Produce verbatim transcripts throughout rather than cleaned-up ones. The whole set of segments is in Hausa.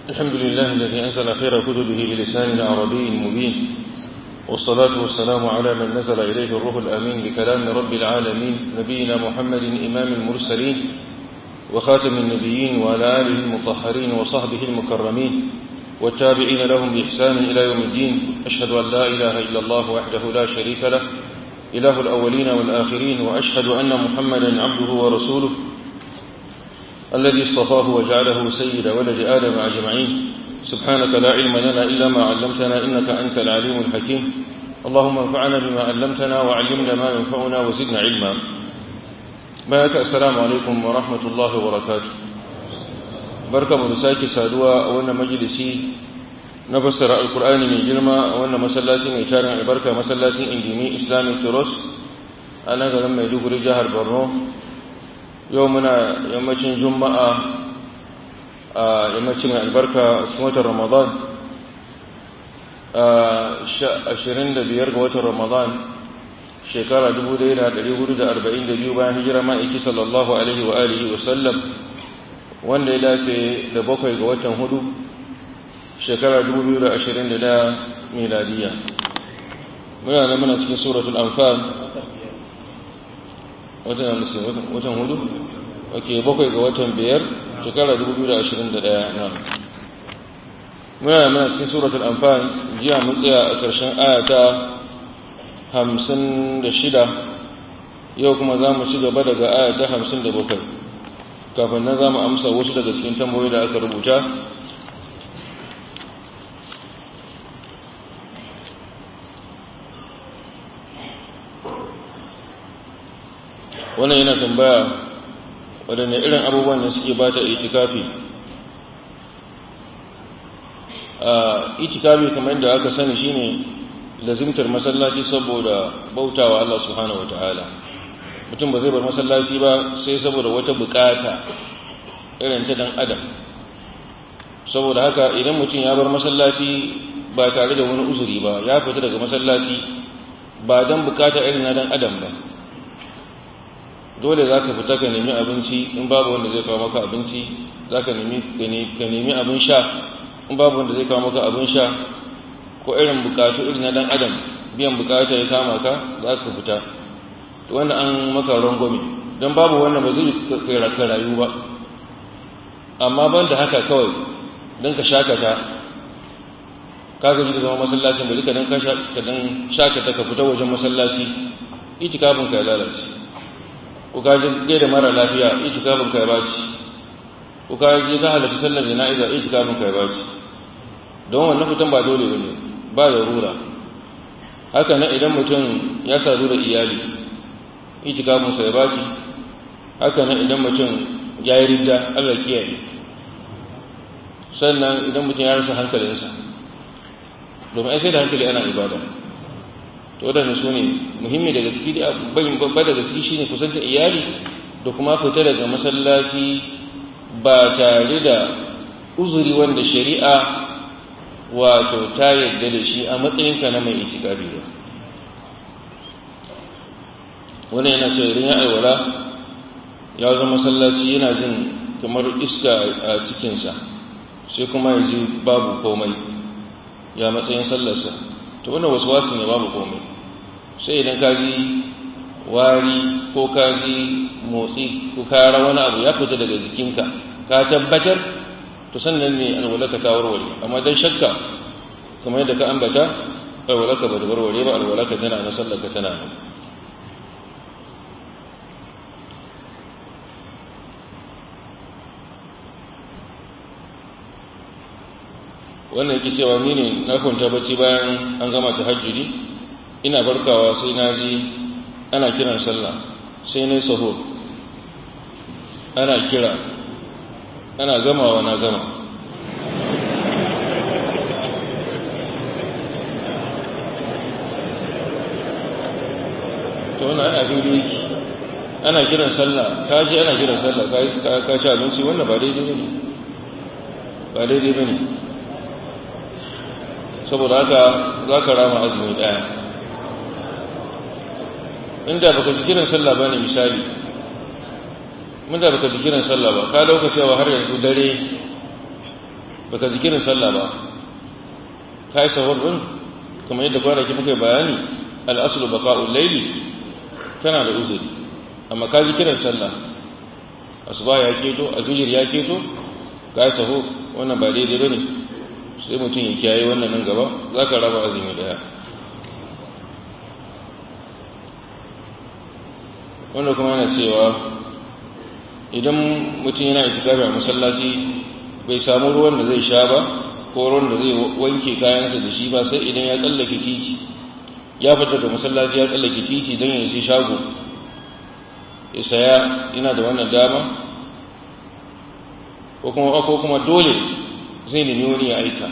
الحمد لله الذي أنزل خير كتبه بلسان عربي مبين، والصلاة والسلام على من نزل إليه الروح الأمين بكلام رب العالمين، نبينا محمد إمام المرسلين وخاتم النبيين، وعلى آله المطهرين وصحبه المكرمين والتابعين لهم بإحسان إلى يوم الدين. أشهد أن لا إله إلا الله وحده لا شريك له إله الأولين والآخرين، وأشهد أن محمدا عبده ورسوله الذي اصطفاه وجعله سيد ولد آدم أجمعين. سبحانك لا علم لنا إلا ما علمتنا إنك أنت العليم الحكيم. اللهم انفعنا بما علمتنا وعلمنا ما ينفعنا وزدنا علما. بارك السلام عليكم ورحمة الله وبركاته. بركة مرساكي سادوا أولنا مجلسي نفسر القرآن من جلما أولنا مسلاتي من شارع البركة مسلاتي إنجيمي إسلامي تروس. أنا لما يدوك رجاهر برنو يومنا يومتين جمعة يومتين البركة سنة رمضان ashirin da biyar ga watan Ramadan shekara dubu ɗaya da ɗari hudu da arba'in da biyu bayan hijira ma'aiki sallallahu alaihi wa alihi wa sallam, wanda ya dace da bakwai ga watan hudu shekara dubu biyu da ashirin da ɗaya miladiya. muna nan muna cikin suratul anfal watan watan hudu okay bakwai ga watan biyar shekara dubu biyu da ashirin da ɗaya. na muna nan cikin suratul anfal, jiya mun tsaya a ƙarshen aya ta hamsin da shida, yau kuma za mu ci gaba daga aya ta hamsin da bakwai. Kafin nan za mu amsa wasu daga cikin tambayoyi da aka rubuta. Wannan yana tambaya waɗanne irin abubuwan da suke bata itikafi. a itikafi kamar yadda aka sani shine lazimtar masallaci saboda bautawa Allah subhanahu wataala. Mutum ba zai bar masallaci ba sai saboda wata bukata irin ta dan adam. Saboda haka idan mutum ya bar masallaci ba tare da wani uzuri ba, ya fita daga masallaci ba dan bukata irin na dan adam ba, dole zaka fita ka nemi abinci. In babu wanda zai kawo maka abinci, zaka nemi ka nemi abin sha. In babu wanda zai kawo maka abin sha ko irin bukatu irin na dan adam, biyan bukata ya kama ka, za ka fita. To wannan an maka rangwame, don babu wannan ba zai kai ka rayu ba. Amma ban da haka kawai don ka shakata, ka gaji da zama masallacin ba duka don ka shakata ka fita wajen masallaci, itikafin ka ya lalace. Ko ka je da mara lafiya, itikafin ka ya baci. Ko ka je ka halarci sallar jana'iza, itikafin ka ya baci. Don wannan fitan ba dole bane, ba zarura. Haka nan idan mutum ya sadu da iyali, itikafin sa ya baci. Haka nan idan mutum ya yi ridda, Allah kiyaye. Sannan idan mutum ya rasa hankalinsa, domin ai sai da hankali ana ibada. To wadannan su ne muhimmi daga ciki, da babba daga ciki shine kusanta iyali da kuma fita daga masallaci ba tare da uzuri wanda shari'a wato ta yadda da shi a matsayinka na mai itikafi ba. Wani yana so idan ya aiwala ya zama masallaci yana jin kamar iska a cikinsa, sai kuma ya ji babu komai, ya matsayin sallarsa. To wannan wasu wasu ne, babu komai. Sai idan ka ji wari ko ka ji motsi ko ka ra wani abu ya fita daga jikinka, ka tabbatar, to sannan ne alwalaka ta warware. Amma dan shakka kamar yadda ka ambata, alwalaka ba da warware ba, alwalaka tana na sallarka tana nan. Wannan yake cewa ni ne na kwanta bacci bayan an gama tahajjudi, ina barkawa sai na ji ana kiran sallah, sai na yi sahur, ana kira, ana gamawa na gama. To wannan ana fili, ana kiran sallah, ka ji ana kiran sallah, ka ci abinci, wannan ba daidai ba ne, ba daidai ba ne. Saboda haka za ka rama azumi ɗaya. Inda baka ji kiran sallah ba ne misali, inda baka ji kiran sallah ba, ka dauka cewa har yanzu dare baka zikirin sallah ba kai sahur din kamar yadda kwanaki muka bayani al-aslu baqa'ul layli kana da uzuri amma ka zikirin sallah asuba ya keto azhir ya keto kai sahur wannan ba daidai bane sai mutum ya kiyaye wannan nan gaba zaka raba azumi daya wanda kuma yana cewa idan mutum yana itikafi a masallaci bai samu ruwan da zai sha ba ko ruwan da zai wanke kayansa da shi ba sai idan ya tsallake titi ya fita daga masallaci ya tsallake titi don ya je shago ya saya yana da wannan dama ko kuma ko kuma dole zai nemi wani ya aika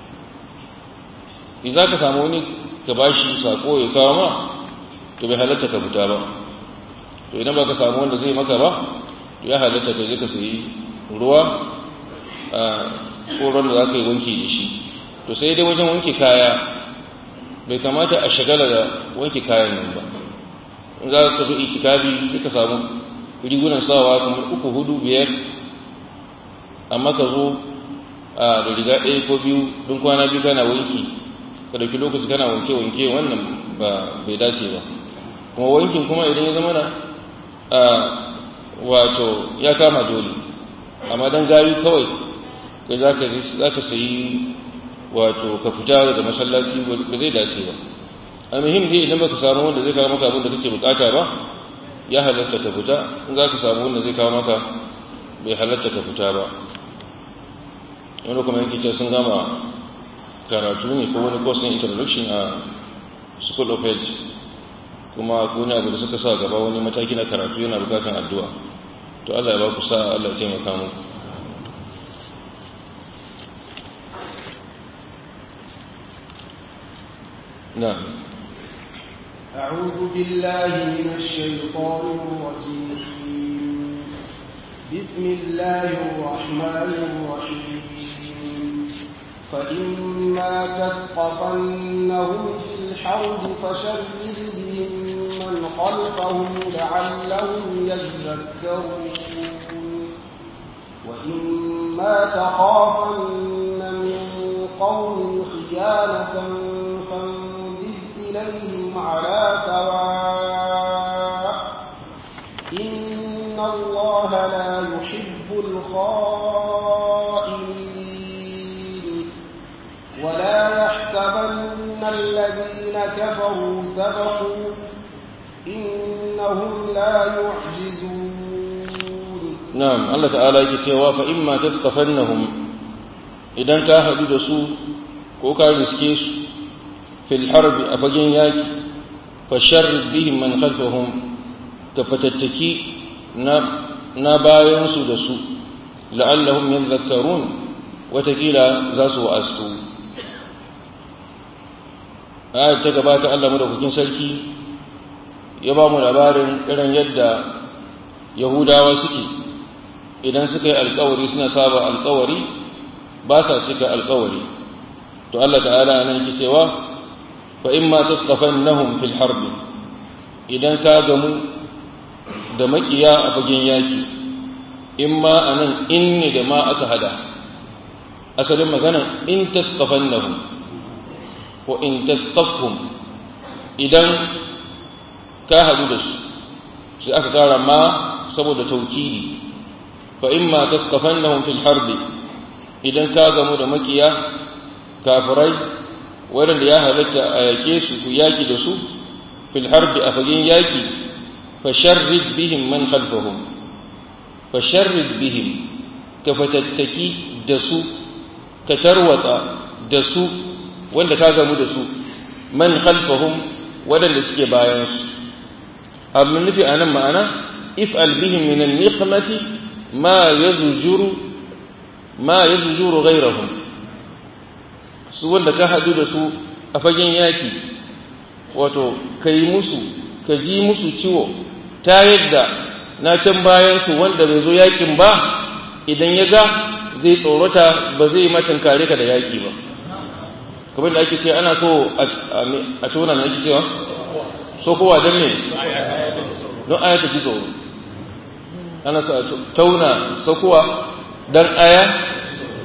idan ka samu wani ka bashi sako ya kawo ma to bai halatta ka fita ba to idan ba ka samu wanda zai maka ba to ya halatta ka je ka sayi ruwa a koron da za ka yi wanki da shi to sai dai wajen wanke kaya bai kamata a shagala da wanke kayan nan ba in za ka zo itikafi sai ka samu rigunan sawa kamar uku hudu biyar amma ka zo a da riga ɗaya ko biyu don kwana biyu kana wanki ka dauki lokaci kana wanke wanke wannan ba bai dace ba kuma wankin kuma idan ya zama na a wato ya kama dole amma dan gayu kawai kai zaka zaka sayi wato ka fita daga masallaci ba zai dace ba almuhim dai idan baka samu wanda zai kawo maka abin da kake bukata ba ya halatta ka fita in zaka samu wanda zai kawo maka bai halatta ka fita ba wanda kuma yake cewa sun gama karatu ne ko wani course na introduction a school of health kuma ko ne abu da suka sa gaba wani mataki na karatu yana bukatan addu'a to Allah ya ba ku sa Allah ya taimaka muku نعم أعوذ بالله من الشيطان الرجيم بسم الله الرحمن الرحيم فإما تثقفنهم في الحرب فشرد بهم من خلفهم لعلهم يذكرون وإما تخافن من قوم خيانة إليهم على سواء إن الله لا يحب الخائنين ولا يحسبن الذين كفروا سبقوا إنهم لا يعجزون نعم الله تعالى يكتوى فإما تثقفنهم إذا كاهدوا دسو كوكا رسكيس في الحرب أفجن ياكي فشرد بهم من خلفهم كفتتكي ناباين سدسو لعلهم يذكرون وتكيلا ذاسو وأسو آية تكبات الله مدفكين سلكي يبام الأبارن إذن يدى يهودا وسكي إذن سكي القوري سنصاب القوري باسا سكي القوري تو الله تعالى أنا يكتوى فإما تثقفنهم في الحرب إذا كاغموا دمكيا أفجن ياكي إما أن إني دماء أتهدى أسلم مغانا إن تثقفنهم وإن تثقفهم إذا كاهدوا دس سأكتار ما سبب توكيدي فإما تثقفنهم في الحرب إذا كاغموا دمكيا كافرين waɗanda ya halatta a yake su ku yaki da su fil harbi a fagen yaki fa sharrid bihim man khalfahum fa sharrid bihim ka fatattaki da su ka tarwatsa da su wanda ka gamu da su man khalfahum waɗanda suke bayan su abin nufi a nan ma'ana if'al bihim min an-niqmati ma yazjuru ma yazjuru ghayrahum su wanda ka haɗu da su a fagen yaki wato ka yi musu ka ji musu ciwo ta yadda na can bayansu wanda bai zo yakin ba idan ya ga zai tsorata ba zai matan kare ka da yaki ba kamar da ake ce ana so a tona na ake cewa so kowa don ne don aya ta ji tsoro ana so a tauna so kowa don aya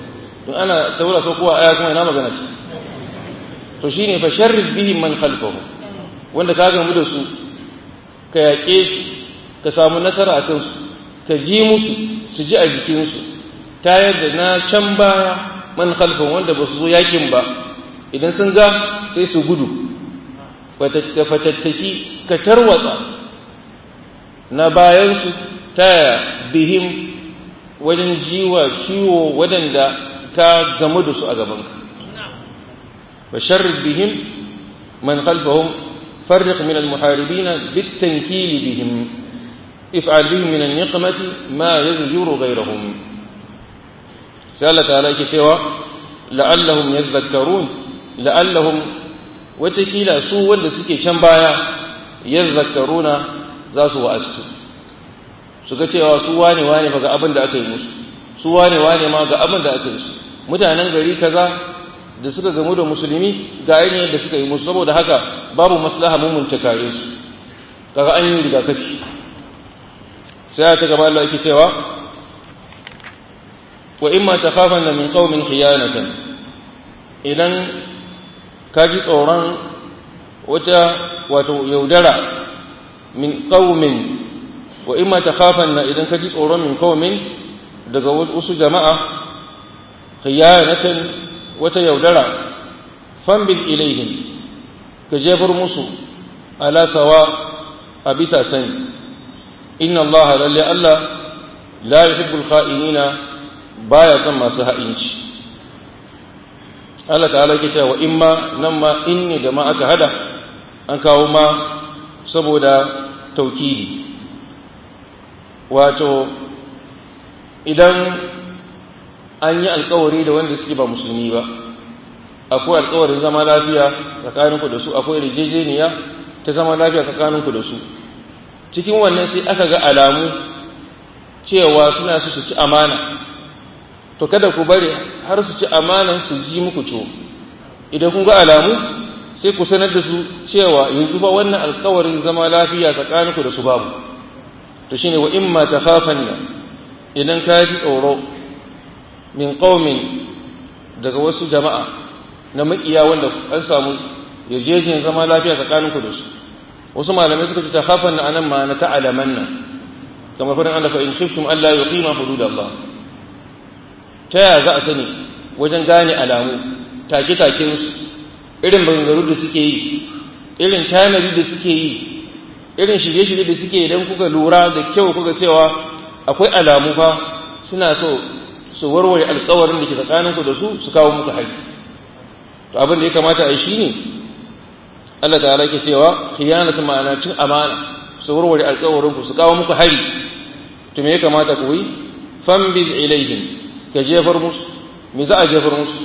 don ana taura so kowa aya kuma ina magana ce to shine fa sharrid bihim man khalfahu wanda ka gamu da su ka yaƙe su ka samu nasara a kansu ka ji musu su ji a jikinsu ta yadda na can baya man khalfahu wanda ba su zo yakin ba idan sun ga sai su gudu ka fatattaki ka tarwatsa na bayansu ta bihim wajen jiwa ciwo waɗanda ka gamu da su a gabanka wa sharrid bihim man khalfahum farriq min al-muharibin bit-tankil bihim if'al bihim min an-niqmati ma yazjuru ghayrahum sai Allah ta'ala yake cewa la'allahum yadhakkarun la'allahum watakila su wanda suke can baya yadhakkaruna za su wa'azu su ga cewa su wane wane fa ga abin da aka yi musu su wane wane ma ga abin da aka yi musu mutanen gari kaza da suka gamu da musulmi ga yin yadda suka yi musu saboda haka babu maslaha mun mun takare su kaga an yi rigakafi sai ta gaba Allah yake cewa wa imma takhafanna min qaumin khiyanatan idan ka ji tsoron wata wato yaudara min qaumin wa imma takhafanna idan ka ji tsoron min qaumin daga wasu jama'a khiyanatan wata yaudara fambil ilaihim ka jefar musu ala sawa a bisa sani inna Allah lalle Allah la yuhibbul kha'inina baya son masu ha'inci Allah ta'ala ke cewa imma nan ma inni da ma aka hada an kawo ma saboda taukidi wato idan an yi alkawari da wanda suke ba musulmi ba akwai alkawarin zama lafiya tsakaninku da su akwai rijejeniya ta zama lafiya tsakaninku da su cikin wannan sai aka ga alamu cewa suna su ci amana to kada ku bari har su ci amanan su ji muku ciwo idan kun ga alamu sai ku sanar da su cewa yanzu fa wannan alkawarin zama lafiya tsakaninku da su babu to shine wa imma takhafanna idan ka ji tsoro min qaumin daga wasu jama'a na makiya wanda an samu yarjejin zama lafiya tsakaninku da su wasu malamai suka ce takhafanna anan ma na ta'lamanna kamar farin Allah fa in khiftum alla yuqima hududallah ta yaya za a sani wajen gane alamu take-takensu irin bangaru da suke yi irin tanadi da suke yi irin shirye-shirye da suke idan kuka lura da kyau kuka cewa akwai alamu fa suna so su warware alkawarin da ke tsakaninku da su su kawo muku hari to abin da ya kamata a yi shine Allah ta'ala ke cewa khiyanatu ma'ana cin amana su warware alkawarin ku su kawo muku hari to me ya kamata ku yi fambiz ilaihim ka jefar musu me za a jefar musu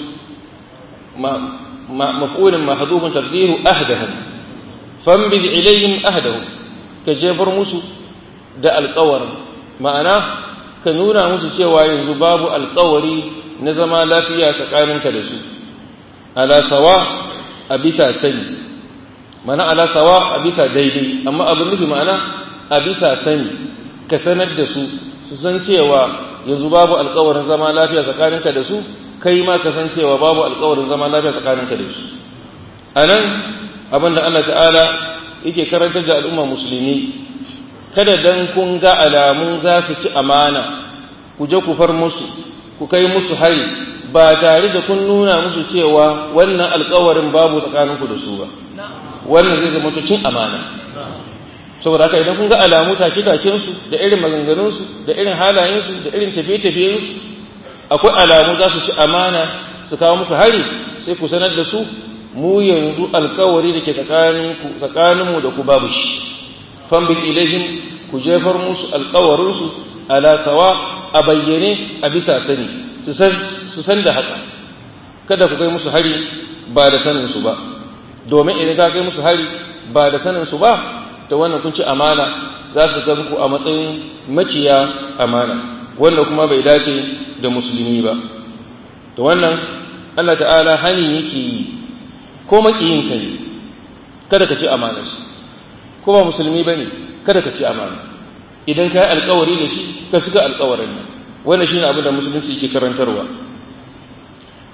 maf'ulun mahdhufun taqdiru ahdahum fambiz ilayhim ahdahum ka jefar musu da alƙawarin ma'ana ka nuna musu cewa yanzu babu alƙawari na zama lafiya tsakaninka da su ala sawa a bisa sani ma'ana ala sawa a bisa daidai amma abin nufi ma'ana a bisa sani ka sanar da su su san cewa yanzu babu alƙawarin zama lafiya tsakaninka da su kai ma ka san cewa babu alƙawarin zama lafiya tsakaninka da su anan abinda Allah ta'ala yake karantar da al'umma musulmi kada dan kun ga alamun za su ci amana ku je ku far musu ku kai musu hari ba tare da kun nuna musu cewa wannan alƙawarin babu tsakaninku da su ba wannan zai zama cin amana saboda haka idan kun ga alamu take-takensu da irin maganganunsu da irin halayensu da irin tafiye-tafiyensu akwai alamu za su ci amana su kawo muku hari sai ku sanar da su mu yanzu alkawari da ke tsakaninmu da ku babu shi fambil ilaihim ku jefar musu alkawarinsu ala sawa a bayyane a bisa sani su san da haka kada ku kai musu hari ba da saninsu ba domin idan ka kai musu hari ba da saninsu ba ta wannan kun ci amana za su ga muku a matsayin maciya amana wanda kuma bai dace da musulmi ba to wannan Allah ta'ala hani yake yi ko makiyin ka ne kada ka ci amana shi ko ba musulmi bane kada ka ci amana idan ka yi alkawari da shi ka cika alkawarin nan wannan shine abin da musulunci yake karantarwa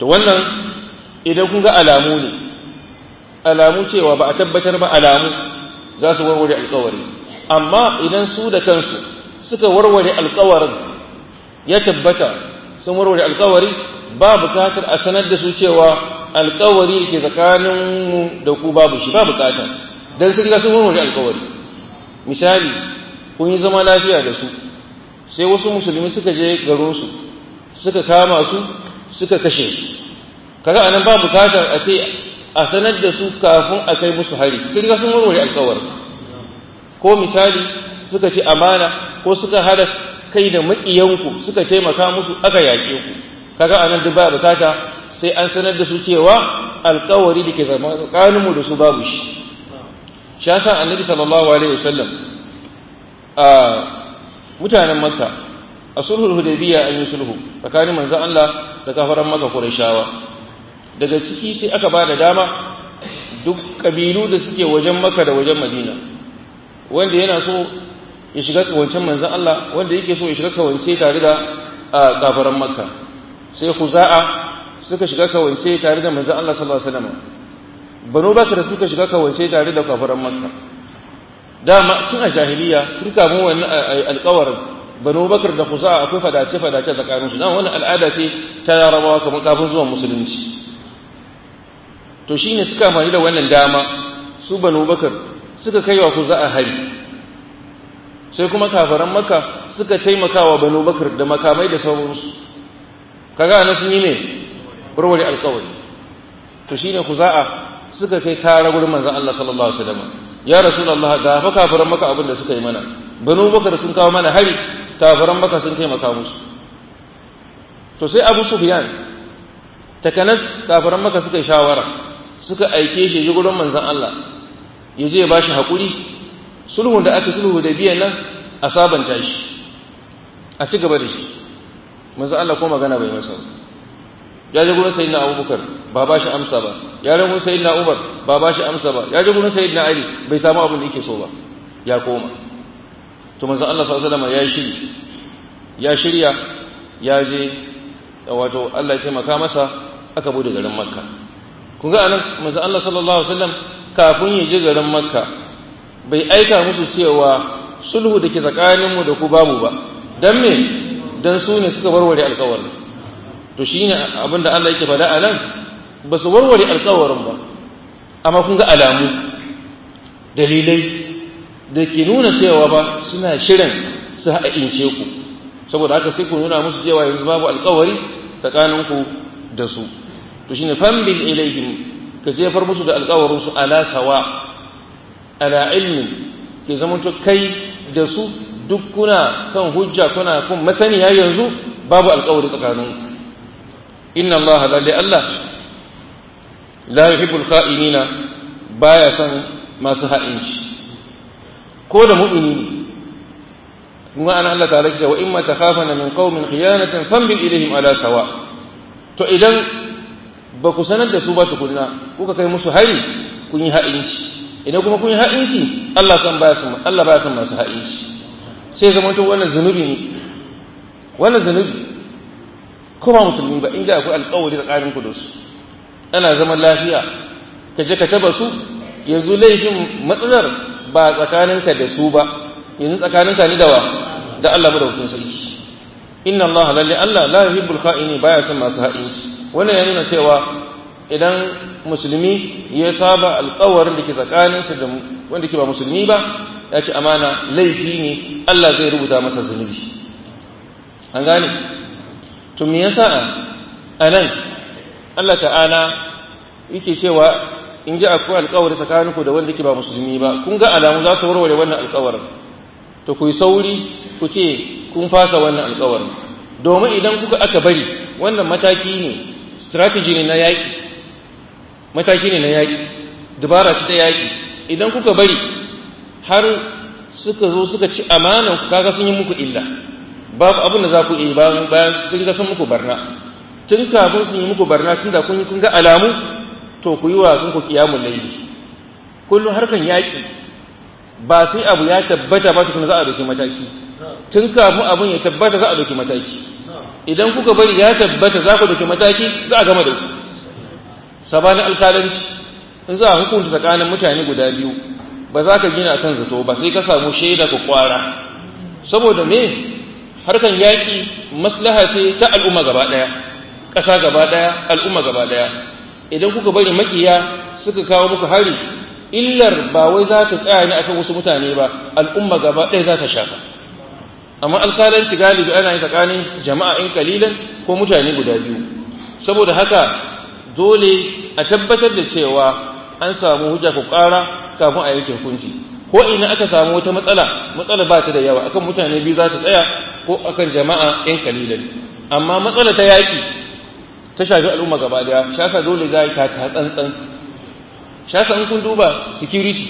to wannan idan kun ga alamu ne alamu cewa ba a tabbatar ba alamu za su warware alƙawari amma idan su da kansu suka warware alƙawarin ya tabbata sun warware alƙawari ba bukatar a sanar da su cewa alƙawari ke tsakaninmu da ku babu shi ba bukatar dan sun ga sun warware alƙawari misali kun yi zama lafiya da su sai wasu musulmi suka je garinsu suka kama su suka kashe su kaga anan ba bukatar a ce a sanar da su kafin a kai musu hari sun ga sun warware alƙawari ko misali suka ci amana ko suka hada kai da maƙiyanku suka taimaka musu aka yaƙe ku kaga anan duk ba bukata sai an sanar da su cewa alƙawari da ke zama tsakaninmu da su babu shi shi yasa annabi sallallahu alaihi wasallam a mutanen makka a sulhul hudaybiya an yi sulhu tsakanin manzon Allah da kafaran makka qurayshawa daga ciki sai aka ba da dama duk kabilu da suke wajen makka da wajen madina wanda yana so ya shiga kawancen manzon Allah wanda yake so ya shiga kawance tare da kafaran makka sai khuza'a suka shiga kawance tare da manzon Allah sallallahu alaihi wasallam banu bakr suka shiga kawance tare da kafaran makka dama tun a jahiliya tun kafin wannan alƙawarin banu bakr da khuza'a akwai fadace fadace tsakanin su dan wannan al'ada ce ta larabawa kamar kafin zuwan musulunci to shine suka amfani da wannan dama su banu bakr suka kai wa khuza'a hari sai kuma kafaran makka suka taimakawa banu bakr da makamai da sauransu kaga anan sun yi ne warware alƙawari to shine khuza'a suka kai kara gurin manzon Allah sallallahu alaihi wasallam ya rasulullah ga fa kafiran maka abin da suka yi mana banu bakar sun kawo mana hari kafiran maka sun taimaka musu to sai abu sufyan takanas kafiran maka suka yi shawara suka aike shi gurin manzon Allah ya je ya bashi hakuri sulhun da aka sulhu da biyan nan a sabanta shi a ci gaba da shi manzon Allah ko magana bai masa ya je gurin sayyidina Abubakar ba ba shi amsa ba ya je gurin sayyidina Umar ba ba shi amsa ba ya je gurin sayyidina Ali bai samu abin da yake so ba ya koma to manzon Allah sallallahu alaihi wasallam ya shiri ya shirya ya je wato Allah ya taimaka masa aka bude garin Makka kun ga anan manzon Allah sallallahu alaihi wasallam kafin ya je garin Makka bai aika musu cewa sulhu da ke tsakaninmu da ku babu ba dan me dan su ne suka warware alƙawarin to shi ne abinda Allah yake faɗa a nan ba su warware alƙawarin ba amma kun ga alamu dalilai da ke nuna cewa ba suna shirin su haɗince ku saboda haka sai ku nuna musu cewa yanzu babu alƙawari tsakaninku da su to shine fambil ilaihim ka jefar musu da alƙawarin su ala sawa ala ilmin ke zama to kai da su duk kuna kan hujja kuna kun masaniya yanzu babu alƙawari tsakaninku inna Allah lalle Allah la yuhibbul kha'inina baya son masu ha'inci ko da mu'mini kuma ana Allah ta'ala ce wa imma takhafana min qaumin khiyanatan fambil ilaihim ala sawa to idan ba ku sanar da su ba tukunna kuka kai musu hari kun yi ha'inci idan kuma kun yi ha'inci Allah san baya son Allah baya son masu ha'inci sai zama to wannan zanubi ne wannan zanubi kuma musulmi ba inda akwai alƙawari tsakanin ku da su ana zaman lafiya ka je ka taba su yanzu laifin matsalar ba tsakaninka da su ba yanzu tsakaninka ni da wa da Allah madaukakin sarki inna Allah lalle Allah la yuhibbul kha'ini baya son masu ha'inci wannan ya nuna cewa idan musulmi ya saba alƙawarin da ke tsakaninsa da wanda ke ba musulmi ba ya ci amana laifi ne Allah zai rubuta masa zunubi an gane to me yasa anan Allah ta'ala yake cewa in ji akwai alƙawari tsakaninku da wanda ke ba musulmi ba kun ga alamu za su warware wannan alƙawarin to ku yi sauri ku ce kun fasa wannan alƙawarin domin idan kuka aka bari wannan mataki ne strategy ne na yaƙi mataki ne na yaƙi dabara ce ta yaƙi idan kuka bari har suka zo suka ci amanan ku kaga sun yi muku illa babu abin da za ku yi bayan bayan sun ga sun muku barna tun kafin sun yi muku barna tun da kun yi kun ga alamu to ku yi wa sun ku kiyamul layli kullum harkan yaƙi ba sai abu ya tabbata ba tukuna za a dauki mataki tun kafin abin ya tabbata za a dauki mataki idan kuka bari ya tabbata za ku dauki mataki za a gama da ku sabanin alkalanci in za a hukunta tsakanin mutane guda biyu ba za ka gina kan zato ba sai ka samu shaida ka kwara saboda me harkan yaƙi maslaha ce ta al'umma gaba ɗaya ƙasa gaba ɗaya al'umma gaba ɗaya idan kuka bari makiya suka kawo muku hari illar ba wai za ta tsaya ne akan wasu mutane ba al'umma gaba ɗaya za ta shafa amma alƙalanci galibi ana yi tsakanin jama'a in kalilan ko mutane guda biyu saboda haka dole a tabbatar da cewa an samu hujja ku ƙara kafin a yanke hukunci ko ina aka samu wata matsala matsala ba ta da yawa akan mutane biyu za ta tsaya ko akan jama'a in kalilan amma matsala ta yaƙi ta shafi al'umma gaba daya shasa dole za ta ta tsantsan shasa in kun duba security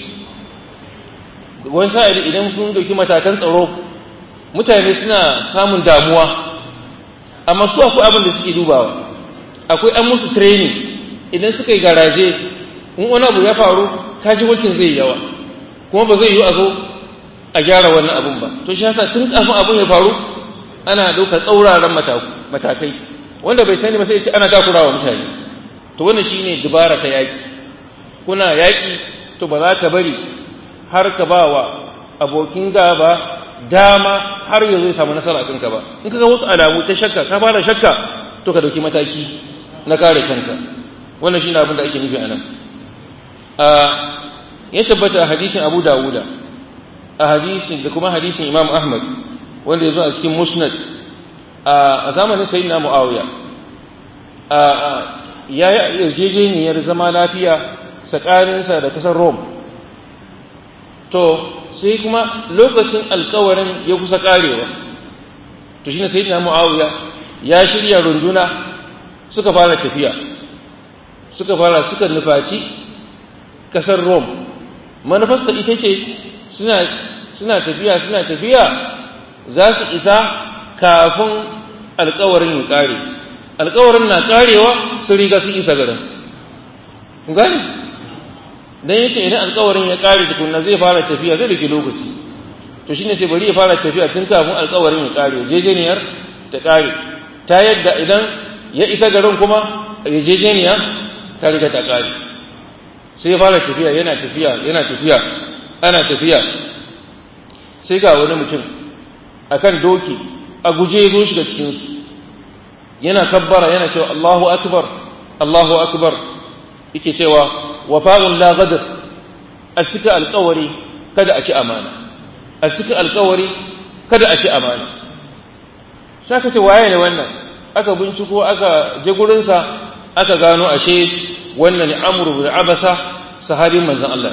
wani sa'ili idan kun dauki matakan tsaro mutane suna samun damuwa amma su akwai abin da suke dubawa akwai an musu training idan suka yi garaje in wani abu ya faru kaji wakin zai yawa kuma ba zai yi a zo a gyara wannan abun ba to shasa tun kafin abun ya faru ana ɗaukar tsauraran matakai wanda bai sani ba sai ce ana takurawa mutane to wannan shine dubara ta yaki kuna yaki to ba za ka bari har ka bawa abokin gaba dama har yanzu ya samu nasara a kanka ba in kaga wasu alamu ta shakka ka fara shakka to ka dauki mataki na kare kanka wannan shine abin da ake nufi anan a ya tabbata a hadisin Abu Dawuda a hadisin da kuma hadisin Imam Ahmad wanda yazo a cikin Musnad a zamanin sayyidina Muawiya a ya yi yarjejeniyar zama lafiya tsakaninsa da kasar Rome to sai kuma lokacin alkawarin ya kusa karewa to shine sayyidina Muawiya ya shirya runduna suka fara tafiya suka fara suka nufaci kasar Rome manufarsa ita ce suna suna tafiya suna tafiya za su isa kafin alkawarin ya kare alkawarin na karewa sun riga sun isa garin gani dan yake idan alkawarin ya kare tukunna zai fara tafiya zai rike lokaci to shine sai bari ya fara tafiya tun kafin alkawarin ya kare jejeniyar ta kare ta yadda idan ya isa garin kuma jejeniya ta riga ta kare sai ya fara tafiya yana tafiya yana tafiya ana tafiya sai ga wani mutum akan doki a guje zo shiga cikin su yana kabbara yana cewa Allahu akbar Allahu akbar yake cewa wafa'un la ghadr a cika alƙawari kada a ci amana a cika alƙawari kada a ci amana saka ce waye ne wannan aka binciko aka je gurin sa aka gano ashe wannan Amr ibn Abasa sahabin manzon Allah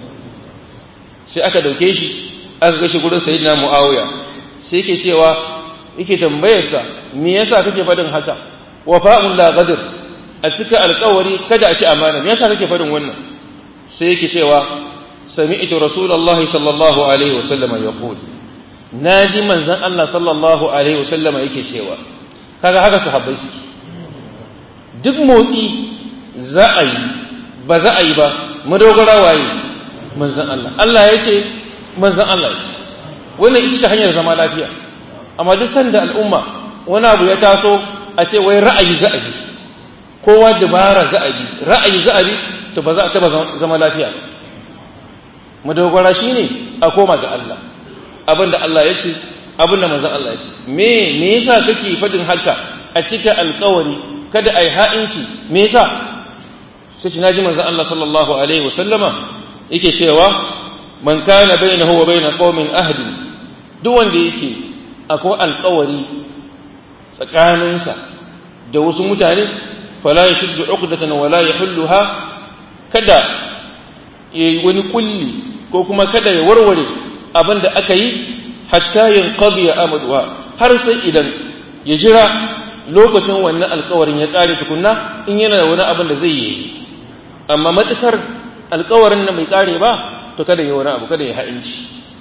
sai aka dauke shi aka ga shi gurin sayyidina Muawiya sai yake cewa yake tambayar sa me yasa kake fadin haka wafa'un la ghadr a cika alƙawari kada a ci amana me yasa kake fadin wannan sai yake cewa sami'tu rasulullahi sallallahu alaihi wasallam yaqul naji manzon Allah sallallahu alaihi wasallam yake cewa kaga haka sahabbai suke duk motsi za a yi ba za a yi ba madogara waye manzon Allah Allah yake manzon Allah yake wannan ita hanyar zama lafiya amma duk sanda al'umma wani abu ya taso a ce wai ra'ayi za a bi kowa dabara za a bi ra'ayi za a bi to ba za a taba zama lafiya ba madogara shine a koma ga Allah abinda Allah ya ce abinda manzon Allah ya ce me me yasa kake fadin haka a cika alƙawari kada ai ha'inci me yasa sai ci naji manzon Allah sallallahu alaihi wasallama yake cewa man kana bainahu wa bain qaumin ahdi duk wanda yake akwai alƙawari tsakaninsa da wasu mutane fala yashuddu uqdatan wala yahulluha kada yayi wani kulli ko kuma kada ya warware abinda aka yi hatta yanqadi amaduha har sai idan ya jira lokacin wannan alƙawarin ya tsare tukunna in yana da wani abin da zai yi amma matsakar alƙawarin nan bai tsare ba to kada ya wani abu kada ya ha'inci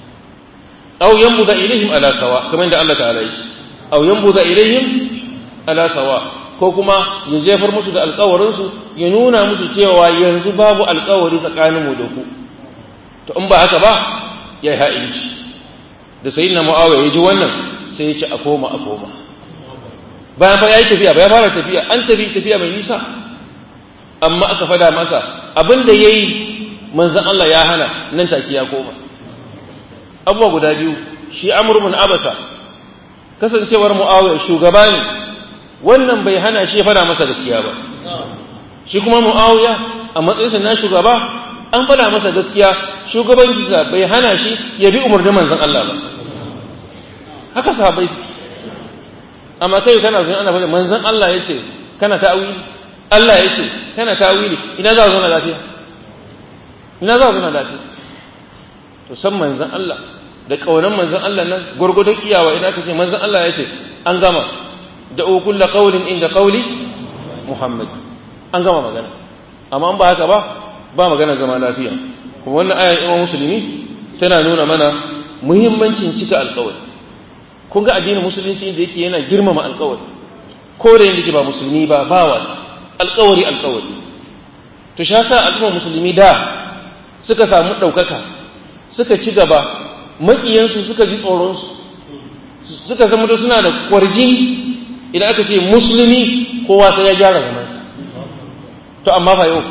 aw yanbuza ilaihim ala sawa kamar da Allah ta'ala yi aw yanbuza ilaihim ala sawa ko kuma ya jefar musu da alƙawarinsu ya nuna musu cewa yanzu babu alƙawari tsakaninmu da ku to in ba haka ba ya yi ha'inci da sayyidina Muawiya ya ji wannan sai ya ce a koma a koma bayan fa yayi tafiya ba ya fara tafiya an tafi tafiya mai nisa amma aka fada masa abinda yayi manzon Allah ya hana nan take ya koma abuwa guda biyu shi Amr ibn Abasa kasancewar Muawiya shugaba ne wannan bai hana shi fada masa gaskiya ba shi kuma Muawiya a matsayinsa na shugaba an fada masa gaskiya shugabancinsa bai hana shi ya bi umarnin manzon Allah ba haka sahabbai amma kai kana zuwa ana faɗa manzon Allah yace kana ta'awili Allah yace kana ta'awili ina za ka zo na lafiya ina za ka zo na lafiya to san manzon Allah da kaunan manzon Allah nan gurgudun iyawa ina kace manzon Allah yace an gama da kullu qawlin inda qawli Muhammad an gama magana amma an ba haka ba ba magana zama lafiya kuma wannan ayar Imam Muslimi tana nuna mana muhimmancin cika alƙawari kun ga addinin musulunci da yake yana girmama alƙawari ko da yake ba musulmi ba bawa alƙawari alƙawari to sha sa al'umma musulmi da suka samu ɗaukaka suka ci gaba maƙiyansu suka ji tsoron su suka zama da suna da kwarjini idan aka ce musulmi kowa sai ya gyara zamansa to amma fa yau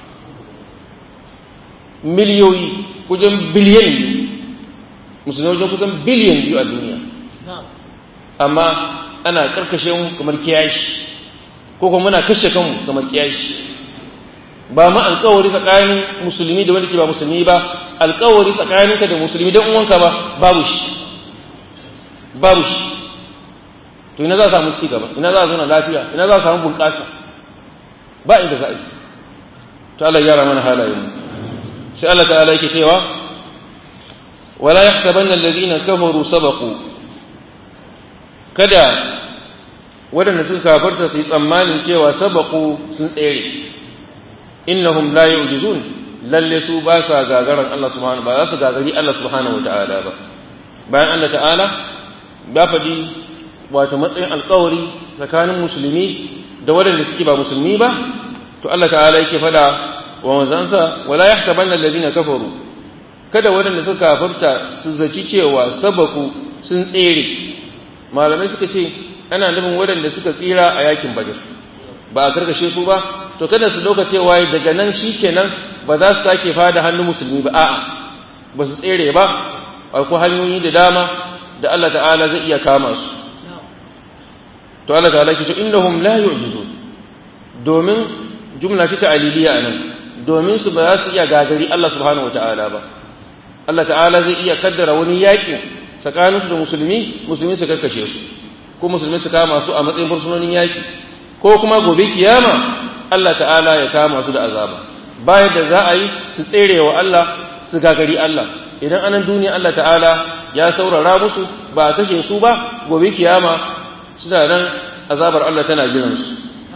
miliyoyi kusan biliyan biyu musulmi wajen kusan biliyan biyu a duniya amma ana karkashe mu kamar kiyashi ko kuma muna kashe kanmu kamar kiyashi ba ma alƙawari tsakanin musulmi da wanda ke ba musulmi ba alƙawari tsakaninka da musulmi dan uwanka ba babu shi babu shi to ina za a samu ci gaba ina za a zauna lafiya ina za a samu bunƙasa ba inda za a yi to Allah ya gyara mana halayen sai Allah ta'ala yake cewa wala yahsabanna alladhina kafaru sabaqu kada waɗanda suka kafarta su yi tsammanin cewa sabaku sun tsere innahum la yu'jizun lalle su ba sa gagaran Allah subhanahu ba za su gagari Allah subhanahu wata'ala ba bayan Allah ta'ala ya faɗi wato matsayin alƙawari tsakanin musulmi da waɗanda suke ba musulmi ba to Allah ta'ala yake faɗa wa manzansa wala yahsabanna alladhina kafaru kada waɗanda suka kafarta su zaci cewa sabaku sun tsere malamai suka ce ana nufin waɗanda suka tsira a yakin badar ba a karkashe su ba to kada su dauka cewa daga nan shikenan ba za su sake fada hannun musulmi ba a'a ba su tsere ba akwai hanyoyi da dama da Allah ta'ala zai iya kama su to Allah ta'ala ke ce innahum la yu'jizun domin jumla ce ta'aliliya anan domin su ba za su iya gagari Allah subhanahu wata'ala ba Allah ta'ala zai iya kaddara wani yaƙi tsakaninsu da musulmi musulmi su karkashe su ko musulmi su kama su a matsayin fursunonin yaki ko kuma gobe kiyama Allah ta'ala ya kama su da azaba bayan da za a yi su tsere wa Allah su gagari Allah idan anan duniya Allah ta'ala ya saurara musu ba a kashe su ba gobe kiyama suna nan azabar Allah tana jiran su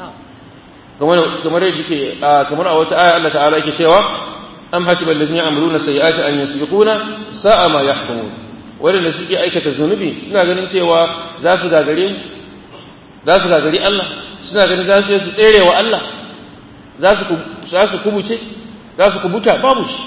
kamar kamar yake kamar a wata aya Allah ta'ala yake cewa am hasibal ladzina ya'maluna sayyi'ati an yasbiquna sa'a ma yahkumun waɗanda suke aikata zunubi suna ganin cewa za su gagare mu za su gagari Allah suna ganin za su tsere wa Allah za su kubuce za su kubuta babu shi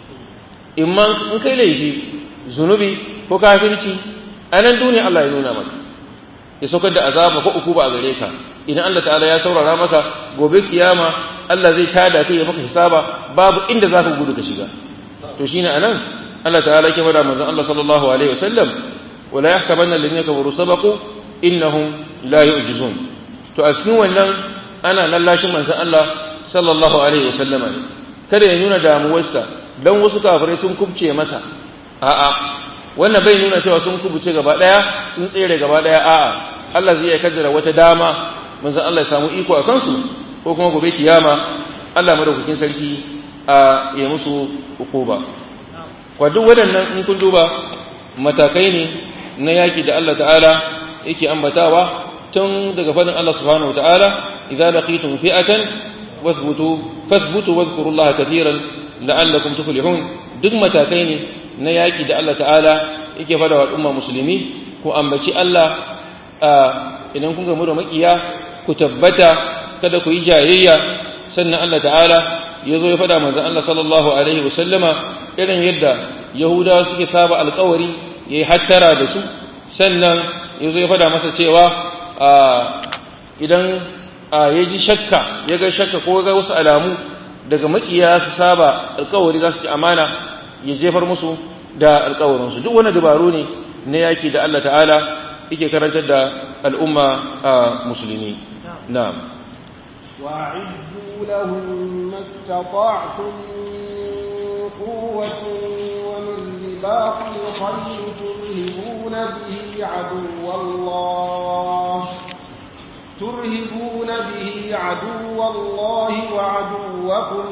imma in kai laifi zunubi ko kafirci a nan duniya Allah ya nuna maka ya saukar da azaba ko uku ba a gare ka idan Allah ta'ala ya saurara maka gobe kiyama Allah zai tada kai ya maka hisaba babu inda za ka gudu ka shiga to shine anan Allah ta'ala ke fada manzon Allah sallallahu alaihi wasallam wala yahsabanna alladhina kafaru sabaqu innahum la yu'jizun to a cikin wannan ana lallashin manzon Allah sallallahu alaihi wasallam kada ya nuna damuwarsa dan wasu kafirai sun kubce masa a'a wannan bai nuna cewa sun kubuce gaba daya sun tsere gaba daya a'a Allah zai kaddara wata dama manzon Allah ya samu iko a kansu ko kuma gobe kiyama Allah madaukakin sarki a ya musu hukuma kwa duk waɗannan in kun duba matakai ne na yaƙi da Allah ta'ala yake ambatawa tun daga fadin Allah subhanahu wa ta'ala idza laqitum fi'atan wasbutu fasbutu wadhkurullaha katiran la'allakum tuflihun duk matakai ne na yaƙi da Allah ta'ala yake fada wa al'umma musulmi ku ambaci Allah idan kun gamu da makiya ku tabbata kada ku yi jayayya sannan Allah ta'ala ya zo ya fada manzon Allah sallallahu alaihi wa sallama irin yadda yahudawa suke saba alƙawari yayi hattara da su sannan ya zo ya fada masa cewa idan ya ji shakka ya ga shakka ko ga wasu alamu daga makiya su saba alkawari za su ci amana ya jefar musu da alkawarinsu. Duk wani dabaru ne na yaki da Allah ta'ala yake karantar da al'umma a musulmi. na'am وأعدوا لهم ما استطعتم من قوة ومن رباط الخيل ترهبون به عدو الله ترهبون به عدو الله وعدوكم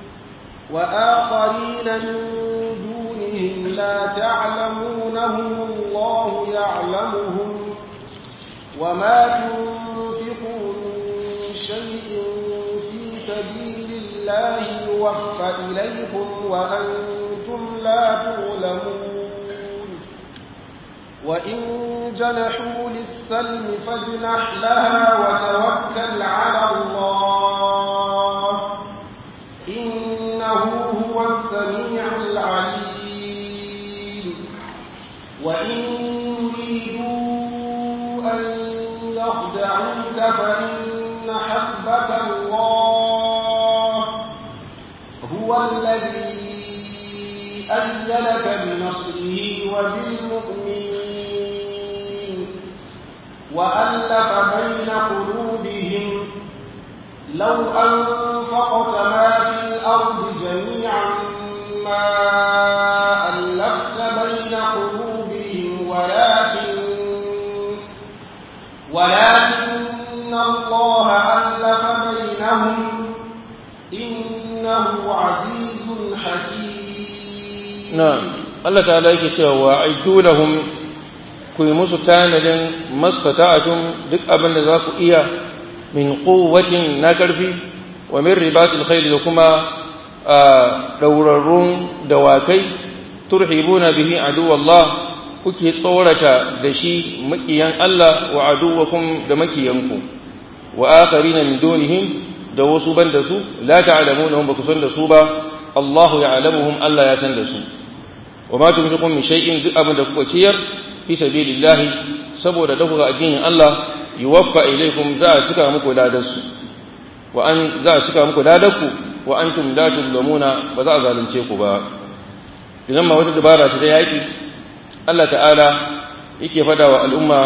وآخرين من دونهم لا تعلمونهم الله يعلمهم وما تنفقوا من شيء في سبيل الله يوفى إليكم وأنتم لا تظلمون وإن جنحوا للسلم فاجنح لها وتوكل على الله إنه هو السميع العليم وإن يريدوا أن يخدعوك فإن حسبك الله هو الذي أيدك بنصره وبالمؤمنين وألف بين قلوبهم لو أنفقت ما في الأرض جميعا ما ألفت بين قلوبهم ولكن ولكن الله ألف بينهم إنه عزيز حكيم. نعم الله تعالى يكتب وأعدوا لهم كي مستانا ما استطعتم ذك أبن ذاك إياه من قوة نكرفي ومن رباط الخيل لكما دوررون دواكي ترحبون به عدو الله kuke tsorata da shi makiyan Allah wa aduwakum da makiyanku wa akharina min dunihim da wasu banda su la ta'lamunahum ba ku san da su ba Allahu ya'lamuhum Allah ya san da su wa ma tunfiqun min shay'in duk abin da kuka ciyar fi sabilillah saboda dafa addinin Allah yuwaffa ilaykum za a cika muku ladarsu wa an za a cika muku ladarku wa antum la tuzlamuna ba za a zalunce ku ba idan ma wata dabara ta yaki Allah ta'ala yake fada wa al'umma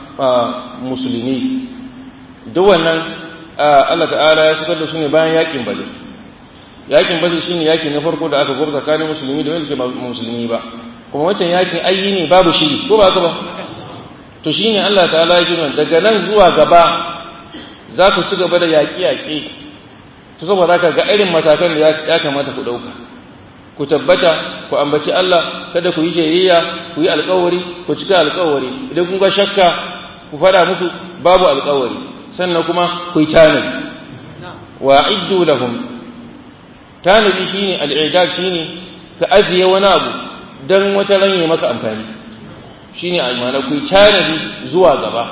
musulmi duk wannan Allah ta'ala ya sukar da su ne bayan yakin Badr yakin Badr shine yaki na farko da aka gwabza tsakanin musulmi da wanda ba musulmi ba kuma wancan yakin ayyi ne babu shiri ko ba haka ba to shine Allah ta'ala ya ji daga nan zuwa gaba za ku ci gaba da yaƙi-yaƙi to saboda haka ga irin matakan da ya kamata ku ɗauka ku tabbata ku ambaci Allah kada ku yi jayayya ku yi alƙawari ku cika alƙawari idan kun ga shakka ku fada musu babu alƙawari sannan kuma ku yi tanadi wa iddu lahum tanadi shine al'idad shine ka ajiye wani abu dan wata ran ya maka amfani shine a imana ku yi tanadi zuwa gaba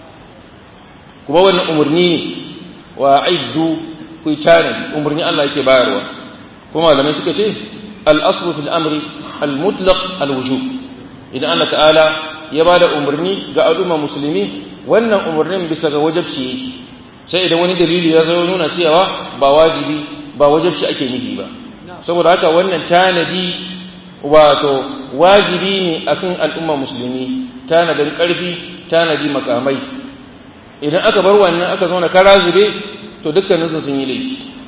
kuma wannan umurni ne wa iddu ku yi tanadi umurni Allah yake bayarwa kuma malamai suka ce الأصل في الأمر المطلق الوجوب إذا الله تعالى يبادى أمرني قالوا مسلمين وأن أمرني بسغ وجب شيء سيدا وني دليل يزونون سيوا بواجبي بوجب شيء أكي نجيبا سوى ذلك وأن تاندي واتو واجبيني أكن الأمة مسلمين تاند القلبي تاندي مكامي إذا أكبر وأن أكذون كرازبي تدك نزل سنيلي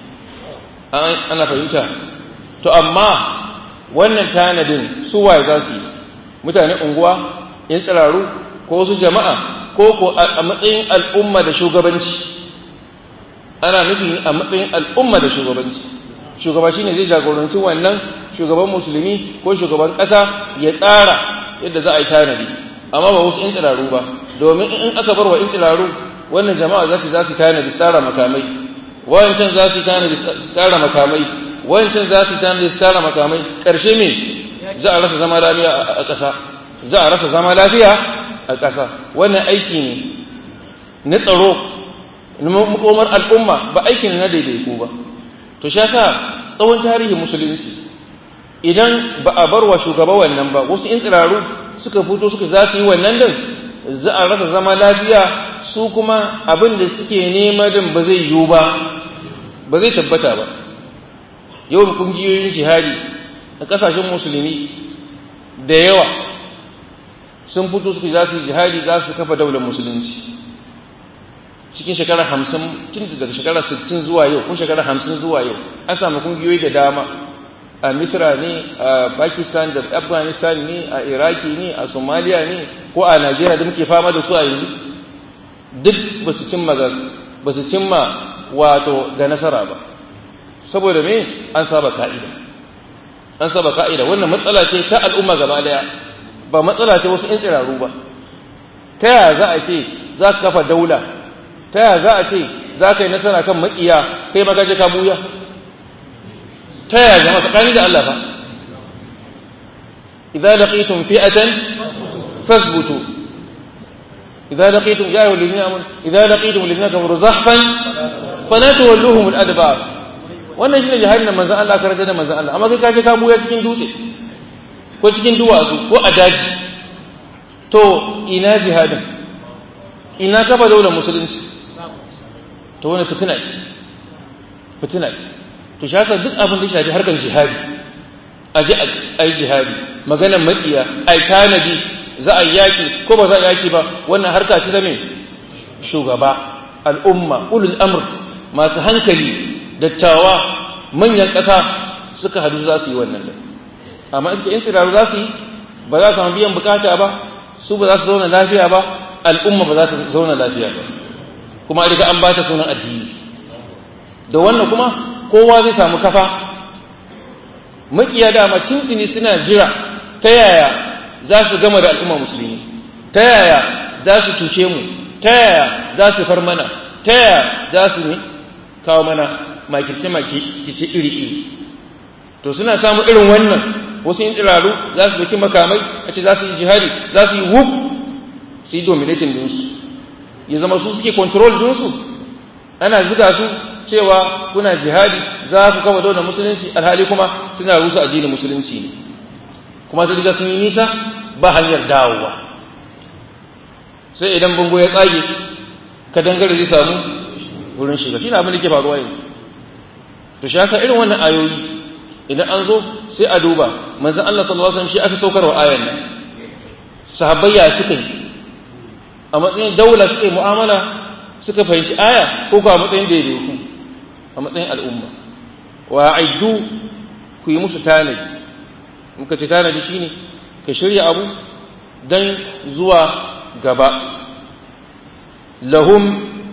أنا فهمتها to amma wannan tanadin su waye za su yi mutane unguwa in tsiraru ko wasu jama'a ko ko a matsayin al'umma da shugabanci ana nufin a matsayin al'umma da shugabanci shugaba shine zai jagoranci wannan shugaban musulmi ko shugaban ƙasa ya tsara yadda za a yi tanadi amma ba wasu in tsiraru ba domin in aka bar wa in tsiraru wannan jama'a za su za su tanadi tsara makamai wancan za su tanadi tsara makamai wancan za su tanadi tsara makamai ƙarshe me za a rasa zama lafiya a ƙasa za a rasa zama lafiya a ƙasa wannan aiki ne na tsaro na makomar al'umma ba aiki ne na daidaiku ba to sha sa tsawon tarihin musulunci idan ba a bar wa shugaba wannan ba wasu in tsiraru suka fito suka za su yi wannan din za a rasa zama lafiya su kuma abin da suke nema din ba zai yiwu ba ba zai tabbata ba. Yawan kungiyoyin jihadi a kasashen musulmi da yawa sun fito suke za su yi jihadi, za su kafa daular musulunci cikin shekara hamsin, tun daga shekara sittin zuwa yau ko shekara hamsin zuwa yau an samu kungiyoyi da dama a Misra ne, a Pakistan da Afghanistan ne, a Iraki ne, a Somalia ne, ko a Najeriya da muke fama da su a yanzu, duk ba su cimma ba su cimma wato ga nasara ba. Saboda me? An saba ka'ida an saba ka'ida wannan matsala ce ta al'umma gaba daya, ba matsala ce wasu 'yan tsiraru ba. Ta yaya za a ce za ka kafa daula, ta yaya za a ce za ka yi nasara kan makiya kai maka je ka buya? ta yaya zama tsakani da Allah ba? idza laqitum fi'atan fasbutu idza laqitum ya ayyuhal ladina amanu idza laqitum alladhina kafaru zahfan fala tuwalluhum al-adbar. wannan shine jihadin da manzon Allah karanta da manzon Allah, amma kai ka je ka buya cikin dutse ko cikin duwatsu ko a daji. To ina jihadin, ina kafa daular musulunci? to wannan fitina ce fitina ce to shi haka duk abin da ya shafi harkar jihadi, a ji a yi jihadi, maganar matsiya, a yi tanadi, za a yi yaƙi ko ba za a yaƙi ba, wannan harka ce ta mai shugaba, al'umma, ulul amr, masu hankali, dattawa, manyan ƙasa suka hadu za su yi wannan da. Amma in in tsiraru za su yi, ba za su samu biyan bukata ba, su ba za su zauna lafiya ba, al'umma ba za ta zauna lafiya ba, kuma riga an ba ta sunan addini. Da wannan kuma kowa zai samu kafa. Makiya dama tuntuni suna jira ta yaya za su gama da al'umma musulmi, ta yaya za su tuce mu, ta yaya za su far mana, ta yaya za su ne kawo mana makirce-makirce iri-iri. To suna samu irin wannan, wasu yin tsiraru za su doki makamai a ce za su yi jihadi, za su yi wuf, su yi dominating dinsu, ya zama su suke control dinsu, ana zuga su cewa kuna jihadi za ku kafa daular musulunci, alhali kuma suna rusa addinin musulunci ne, kuma sai riga sun yi nisa ba hanyar dawowa. Sai idan bango ya tsage ka dangare zai samu wurin shiga, shi na abin da ke faruwa yanzu. To shi haka irin wannan ayoyi idan an zo sai a duba manzon Allah sallallahu alaihi wasallam shi aka saukarwa ayan nan, sahabbai ya suka yi a matsayin daula suka yi mu'amala suka fahimci aya, ko ko a matsayin daidaiku a matsayin al'umma. Wa aiddu, ku yi musu tanadi. muka ce tanadi shine ka shirya abu dan zuwa gaba. Lahum,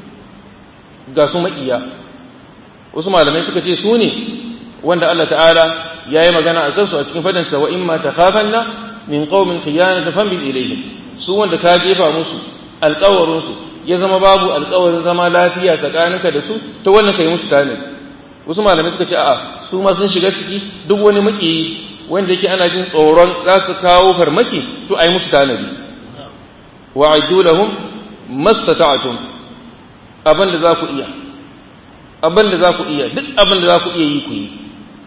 ga su maƙiya, wasu malamai suka ce su ne wanda Allah ta'ala ya yi magana a kansu a cikin fadansa, wa imma takhafanna min qaumin khiyanatan fambil ilayhim, su wanda ka jefa musu alƙawarinsu ya zama babu alƙawarin zama lafiya tsakaninka da su, ta wannan kai musu tanadi. Wasu malamai suka ce a'a, su ma sun shiga ciki, duk wani maƙiyi wanda yake ana jin tsoron za su kawo farmaki, to ai musu tanadi. Wa'iddu lahum mastata'tum, abin da za ku iya abin da za ku iya duk abin da za ku iya yi ku yi,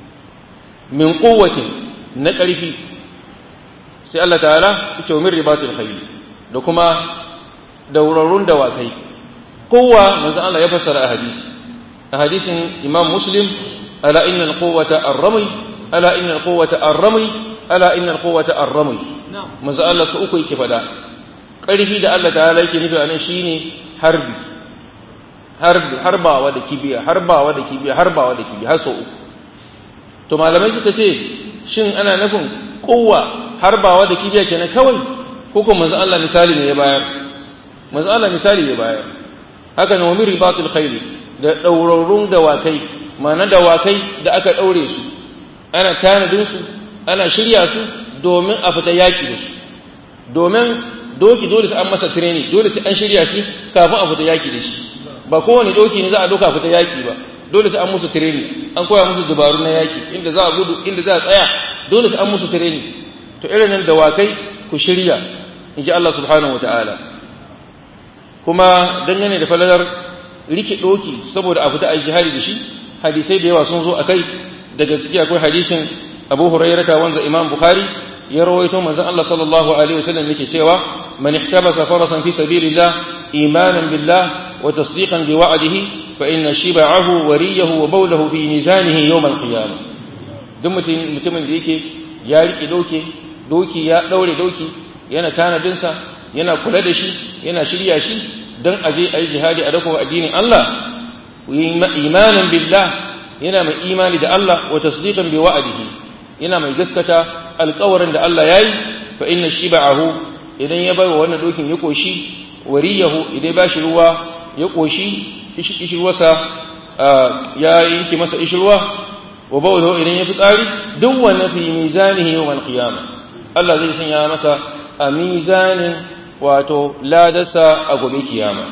min quwwatin, na ƙarfi. Sai Allah ta'ala ya ce min ribatul khayl, da kuma daurarun dawakai. Kowa manzo Allah ya fassara a hadisi a hadisin Imam Muslim, ala inna al-quwwata ar-ramy ala inna al-quwwata ar-ramy ala inna al-quwwata ar-ramy. Manzo Allah su uku yake fada ƙarfi da Allah ta'ala yake nufi anan shine harbi harbi harbawa da kibiya harbawa da kibiya harbawa da kibiya har sau uku. To malamai suka ce shin ana nufin kowa harbawa da kibiya kenan kawai, ko kuma manzo Allah misali ne ya bayar? Manzo Allah misali ya bayar. Haka ne, wa min ribatul khayl, da daurarrun dawakai, ma'ana dawakai da aka daure su, ana tanadin su, ana shirya su domin a fita yaki da su. Domin doki dole sai an masa training, dole sai an shirya shi kafin a fita yaki da shi. Ba kowane doki ne za a doka fita yaki ba, dole sai an musu training, an koya musu dabaru na yaki, inda za a gudu, inda za a tsaya, dole sai an musu training. To irin nan dawakai ku shirya, in ji Allah subhanahu wataala. Kuma dangane da falalar rike doki saboda a fita a jihadi da shi, hadisai da yawa sun zo akai. Daga ciki akwai hadisin Abu Hurairah wanda Imam Bukhari ya rawaito manzon Allah sallallahu alaihi wasallam yake cewa man ihtabasa farasan fi sabilillah imanan billah wa tasdiqan bi wa'dihi fa inna shib'ahu wa riyahu wa bawlahu fi mizanihi yawm al-qiyamah. duk mutumin da yake ya rike doke doki ya daure doki yana tanadin sa yana kula da shi yana shirya shi dan aje ayi jihadi a dako addinin Allah imanan billah yana mai imani da Allah wa tasdiqan bi wa'dihi yana mai gaskata alƙawarin da Allah yayi fa inna shib'ahu idan ya bai wannan dokin ya koshi wariyahu idan ba shi ruwa ya koshi ishirwarsa ya yanki masa ishirwa wa bawdahu idan ya fitsari duk wannan fi mizanihi yawmal qiyamah Allah zai sanya masa a mizanin wato ladarsa a gobe kiyama.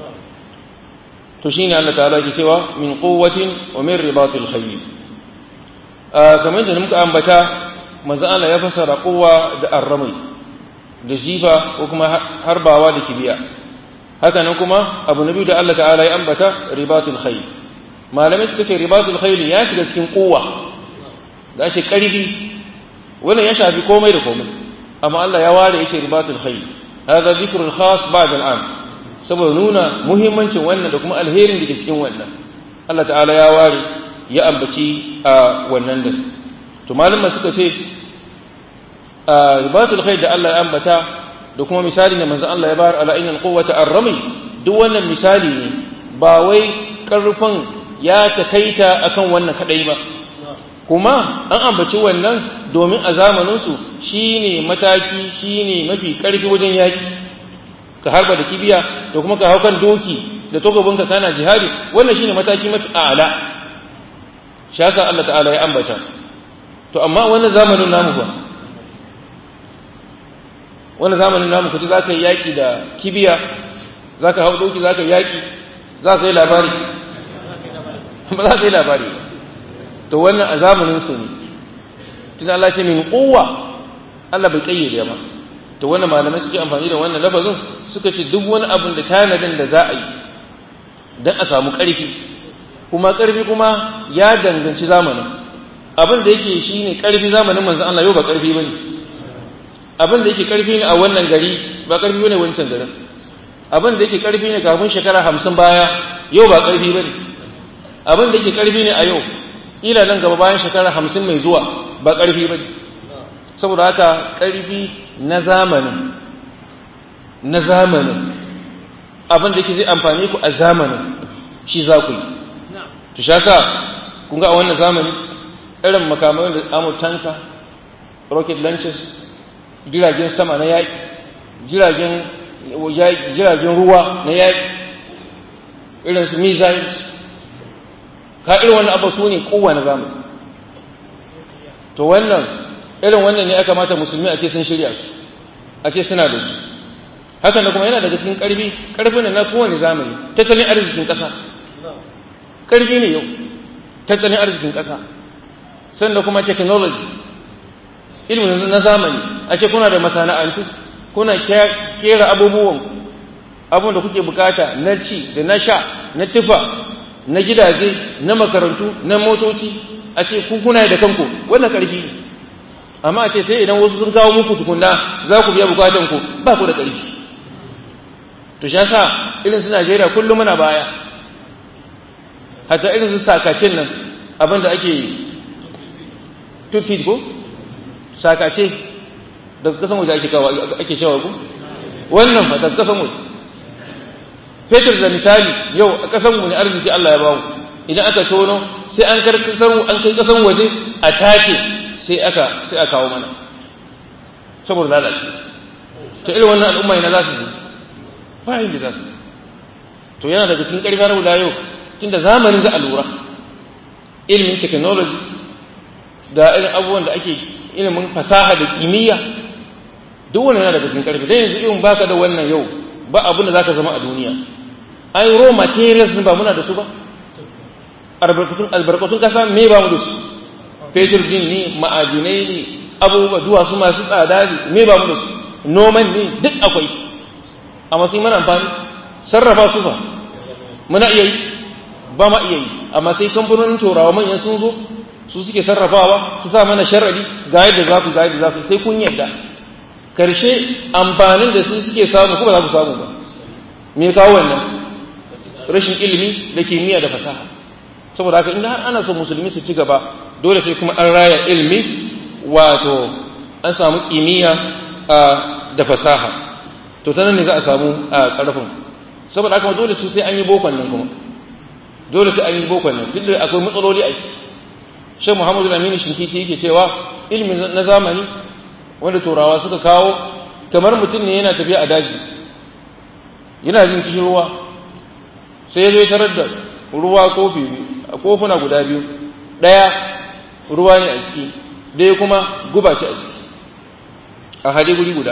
To shine Allah ta'ala ke cewa min quwwatin wa min ribatil khayl. kamar da muka ambata manzo Allah ya fasara quwwa da arrami da jifa ko kuma harbawa da kibiya. haka nan kuma abu nabi da Allah ta'ala ya ambata ribatul khayl. malamai suka ce ribatul khayl ya shiga cikin quwwa da shi karfi wannan ya shafi komai da komai amma Allah ya ware yace ribatul khayl hada dhikrul khas ba'da al'am saboda nuna muhimmancin wannan da kuma alherin da ke cikin wannan Allah ta'ala ya ware ya ambaci a wannan da to malaman suka ce ribatul khayl da Allah ya ambata da kuma misali da manzon Allah ya bayar ala innal quwwata ar-rami duk wannan misali ne ba wai karfin ya takaita akan wannan kadai ba kuma an ambaci wannan domin a zamanin su shine mataki shine mafi karfi wajen yaki ka harba da kibiya da kuma ka haukan doki da takobinka kana jihadi wannan shine mataki mafi a'la shaka Allah ta'ala ya ambata to amma wannan zamanin namu ba wannan zamanin namu kace zaka yi yaki da kibiya zaka hau doki zaka yi yaki za ka yi labari ba za ka yi labari to wannan a zamanin su ne tun Allah ce min quwwa Allah bai kayyade ba to wannan malamai suke amfani da wannan lafazin suka ce duk wani abin da tanadin da za a yi dan a samu ƙarfi kuma ƙarfi kuma ya danganci zamanin abin da yake shine ƙarfi zamanin manzon Allah yau ba ƙarfi bane abin da yake ƙarfi ne a wannan gari ba ƙarfi bane wancan garin abin da yake ƙarfi ne kafin shekara hamsin baya yau ba ƙarfi bane abin da yake ƙarfi ne a yau ila nan gaba bayan shekara hamsin mai zuwa ba ƙarfi bane saboda haka ƙarfi na zamanin na zamanin abin da yake zai amfani ku a zamanin shi za ku yi to shaka kun ga a wannan zamani irin makamai da amu tanka rocket launches jiragen sama na yaƙi jiragen jiragen ruwa na yaƙi irin su missiles ka irin wannan abu su ne kowa na zamani to wannan irin wannan ne aka mata musulmi a ce sun shirya su a ce suna da su hakan da kuma yana daga cikin ƙarfi ƙarfin na kowane zamani tattalin arzikin ƙasa ƙarfi ne yau tattalin arzikin ƙasa sannan kuma technology ilimin na zamani a ce kuna da masana'antu kuna kera abubuwan abun da kuke bukata na ci da na sha na tufa na gidaje na makarantu na motoci a ce ku kuna da kanku wannan ƙarfi ne amma a ce sai idan wasu sun kawo muku tukunna za ku biya bukatan ku ba ku da ƙarfi to sha sa irin su Najeriya kullum muna baya hatta irin su sakacin nan abin da ake tufid ko sakace da kasan waje ake kawo ake cewa ko wannan fa da kasan waje fetur da misali yau a kasan mu ne arziki Allah ya bawo idan aka tono sai an karkasar an kai kasan waje a take sai aka sai aka kawo mana saboda lalace to irin wannan al'umma ina za su yi ba inda za su to yana daga cikin karfin rabu da yau tunda zamanin za a lura ilimin technology da irin abubuwan da ake ilimin fasaha da kimiyya duk wannan yana daga cikin karfi dan yanzu in baka da wannan yau ba abin da zaka zama a duniya ai raw materials ba muna da su ba albarkatun albarkatun kasa me ba mu da su fetur din ne ma'adinai ne abubuwa duwatsu masu tsada ne me ba mu da su noman ne duk akwai amma sai muna amfani sarrafa su ba muna iya yi ba ma iya yi amma sai kamfanonin turawa manyan sun zo su suke sarrafawa su sa mana sharadi ga yadda za ku ga yadda za ku sai kun yadda karshe amfanin da su suke samu kuma za ku samu ba me kawo wannan rashin ilimi da kimiyya da fasaha saboda haka inda har ana son musulmi su ci gaba dole sai kuma an raya ilimi wato an samu kimiyya da fasaha to ta nan ne za a samu karfin saboda haka dole su sai an yi bokon nan kuma dole sai an yi bokon nan duk da akwai matsaloli a ciki Sheikh Muhammadu Aminu Shinkiti yake cewa ilimi na zamani wanda turawa suka kawo kamar mutum ne yana tafiya a daji yana jin kishin ruwa sai ya zo ya tarar da ruwa kofi biyu kofuna guda biyu ɗaya ruwa ne a ciki ɗaya kuma guba ce a ciki a hade guri guda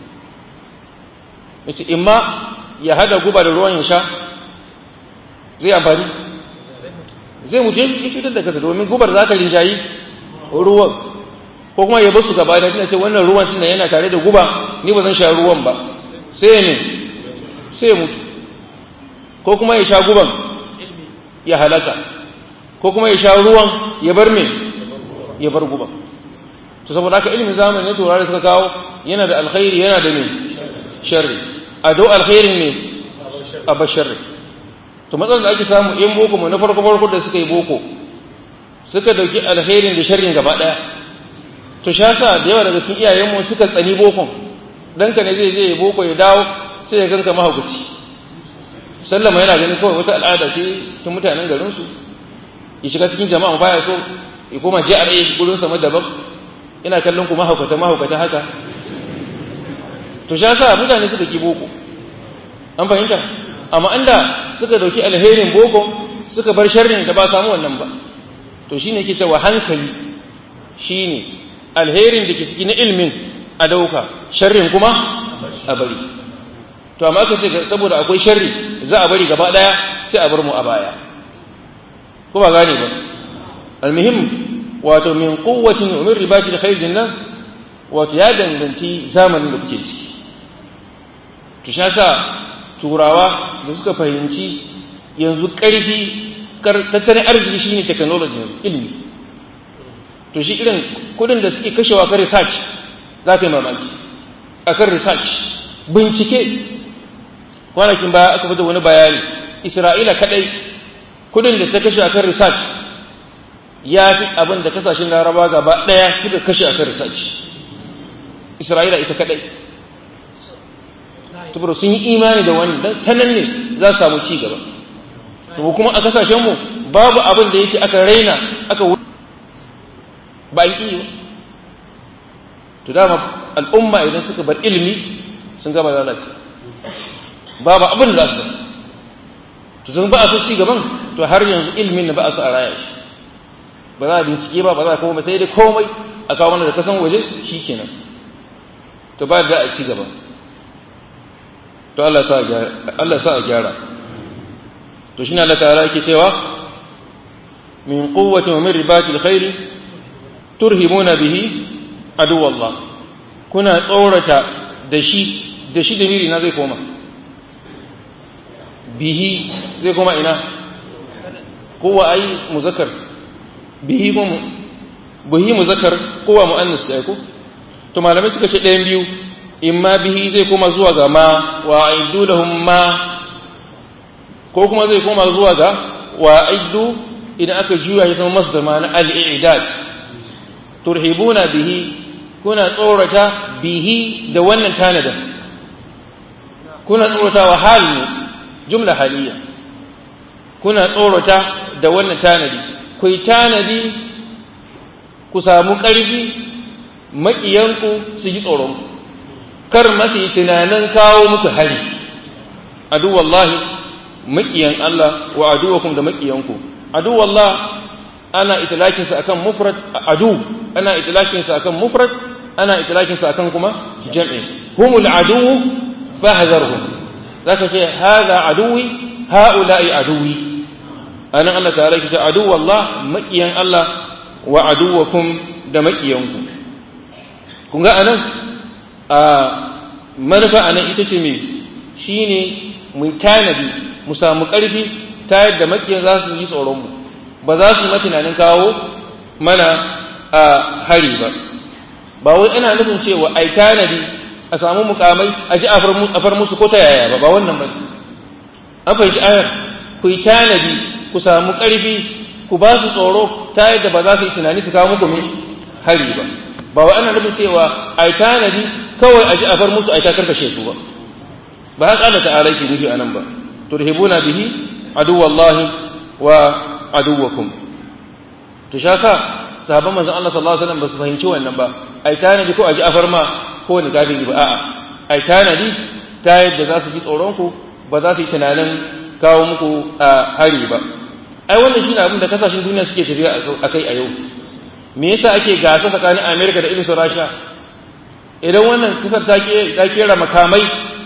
yace imma ya hada guba da ruwan ya sha zai amfani zai mutu ya cutar da kasa domin gubar za ta rinjayi ruwan ko kuma ya basu gaba da tana ce wannan ruwan tunda yana tare da guba ni ba zan sha ruwan ba sai ne sai ya mutu ko kuma ya sha guban ya halaka ko kuma ya sha ruwan ya bar me ya bar guban to saboda haka ilimin zamani ne turare suka kawo yana da alkhairi yana da me sharri a do alkhairin ne a bar sharri to matsalar da ake samu in boko mu na farko farko da suka yi boko suka dauki alkhairin da sharrin gaba daya to sha sa da yawa daga cikin iyayen mu suka tsani bokon danka ne zai je ya boko ya dawo sai ya ganka mahaukaci sallama yana ganin kawai wata al'ada ce ta mutanen garin su ya shiga cikin jama'a baya so ya koma J R A gurin sa daban ina kallon ku mahaukata mahaukata haka to sha sa mutane suka ki boko an fahimta amma anda suka dauki alherin boko suka bar sharrin da ba samu wannan ba to shine yake cewa hankali shine alherin da ke cikin ilmin a dauka sharrin kuma a bari to amma aka ce saboda akwai sharri za a bari gaba daya sai a bar mu a baya ko ba gane ba almuhim wato min quwwatin umir ribati da khayr jinna wato ya danganci zamanin da kuke ciki to sha sa turawa da suka fahimci yanzu ƙarfi tattalin arziki shine technology ilimi to shi irin kudin da suke kashewa kan research za ka yi mamaki akan research bincike kwanakin baya aka fita wani bayani Isra'ila kadai kudin da ta kashe akan research ya fi abin da kasashen Laraba gaba daya suka kashe akan research Isra'ila ita kadai saboda sun yi imani da wani dan tanan ne za su samu ci gaba to kuma a kasashen mu babu abin da yake aka raina aka ba yi to dama al'umma idan suka bar ilimi sun gaba lalace babu abin da za su to sun ba su ci gaban to har yanzu ilimin da ba su a raya shi ba za a bincike ba ba za a kawo sai dai komai a kawo mana da kasan waje shikenan to ba da a ci gaba to Allah sa Allah sa a gyara to shine Allah ta'ala yake cewa min quwwati wa min ribati alkhair turhimuna bihi adu wallah kuna tsorata da shi da shi da miri na zai koma bihi zai koma ina kowa ai muzakkar bihi ko bihi muzakkar kowa muannas sai ko to malamai suka ce ɗayan biyu imma bihi zai koma zuwa ga ma wa aidu lahum ma ko kuma zai koma zuwa ga wa aidu idan aka juya ya zama masdar ma na al-i'dad turhibuna bihi kuna tsorata bihi da wannan tanadin kuna tsorata wa hali jumla haliya kuna tsorata da wannan tanadi ku yi tanadi ku samu ƙarfi maƙiyanku su ji tsoron kar masu yi tunanin kawo muku hari adu wallahi maƙiyan Allah wa aduwakum da maƙiyanku adu wallah ana itlakinsa akan mufrad adu ana itlakinsa akan mufrad ana itlakinsa akan kuma jam'i humul adu fahdharhum zaka ce hada aduwi haula'i aduwi anan Allah ta'ala yake adu wallah maƙiyan Allah wa aduwakum da maƙiyanku kun ga anan a manufa anan ita ce me shine mu tanadi mu samu ƙarfi ta yadda makiyan za su yi tsoron mu ba za su yi tunanin kawo mana a hari ba ba wai ina nufin cewa ai tanadi a samu mukamai a ji a far musu ko ta yaya ba ba wannan ba an fahimci ayar ku yi tanadi ku samu ƙarfi ku ba su tsoro ta yadda ba za su yi tunani su kawo muku mai hari ba ba wai ana nufin cewa ai tanadi kawai a ji a far musu a ta karkashe su ba ba haka Allah ta'ala yake nufi anan ba turhibuna bihi aduwallahi wa aduwakum to shaka sahabban manzon Allah sallallahu alaihi wasallam ba su fahimci wannan ba ai tanadi ko a ji a far ma ko ni kafiri ba a'a ai tanadi ta yadda za su ji tsoron ku ba za su yi tunanin kawo muku a hari ba ai wannan shine abin da kasashen duniya suke tafiya akai a yau me yasa ake gasa tsakanin America da irin su Russia idan wannan kasar ta ke ta kera makamai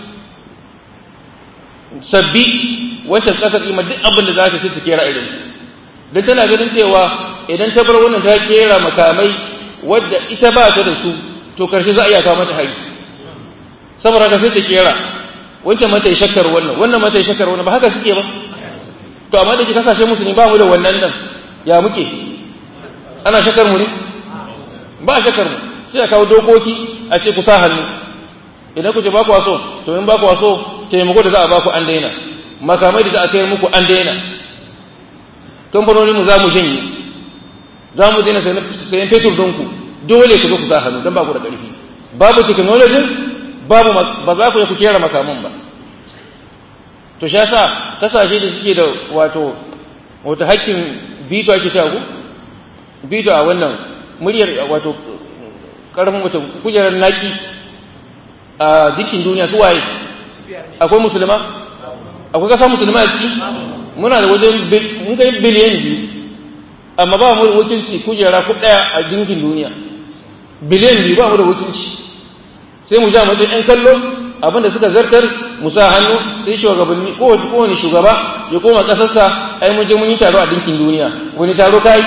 sabbi wacce kasar ima duk abin da za ta ci ta kera irin dan tana ganin cewa idan ta bar wannan ta kera makamai wadda ita ba ta da su to karshe za a iya kawo mata hari saboda ka sai ta kera wancan mata ya shakkar wannan wannan mata ya shakkar wannan ba haka suke ba to amma da ke kasashe musulmi ba mu da wannan nan ya muke ana shakkar mu ne ba shakkar mu sai a kawo dokoki a ce ku sa hannu idan ku ce ba ku waso to in ba ku waso taimako da za a ba ku an daina makamai da za a sayar muku an daina kamfanoni mu za mu janye za mu daina sayan fetur don ku dole ku zo ku sa hannu don ba ku da ƙarfi babu technology babu ba za ku yi ku kera makaman ba to sha sa kasashe da suke da wato wata hakkin bito ake ta ku bito a wannan muryar wato karfin wata kujerar naki a dukkan duniya su waye akwai musulma akwai kasa musulma a ciki muna da wajen mun kai biliyan biyu amma ba mu da wakilci kujera ku daya a dukkan duniya biliyan biyu ba mu da wakilci sai mu ja mutum ɗan kallo abinda suka zartar mu sa hannu sai shugabanni kowace kowane shugaba ya koma ƙasarsa ai mun je mun yi taro a dinkin duniya wani taro kai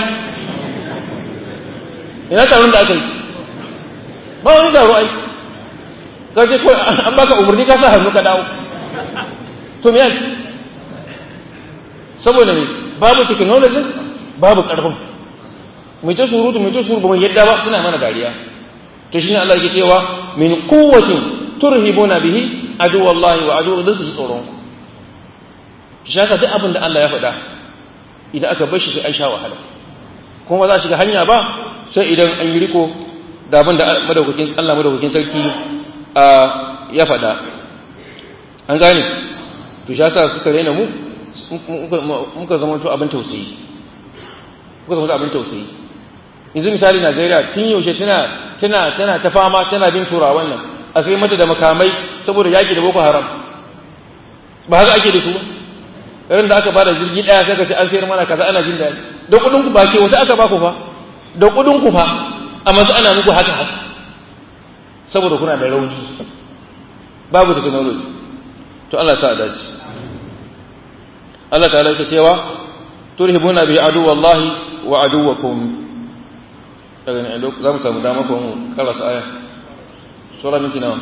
ina taron da aka yi ba wani taro ai ka je ko an baka umarni ka sa hannu ka dawo to me yake saboda ne babu technology babu ƙarfin mu ta surutu mu ta surutu ba yadda ba suna mana dariya to shine Allah yake cewa min quwwatin turhibuna bihi aduwallahi wa aduwwu da su tsoron ku shaka duk abin da Allah ya faɗa idan aka bar shi sai an sha wahala kuma ba za a shiga hanya ba sai idan an yi riko da abin da madaukakin Allah madaukakin sarki a ya faɗa an gane to shaka suka rena mu muka zama to abin tausayi muka zama abin tausayi yanzu misali Najeriya tun yaushe tana tana tana ta fama tana bin turawan nan a sai mata da makamai saboda yaki da Boko Haram ba haka ake da su irin da aka bada jirgi daya sai ka ce an sayar mana kaza ana jin daɗi da kudin ku ba ke wata aka ba ku fa da kudin ku fa amma su ana muku haka haka saboda kuna da rauni babu technology to Allah ta dace Allah ta yake cewa turhibuna bi adu wallahi wa aduwakum daga ne za mu samu dama ko mu karasa aya sura minti nawa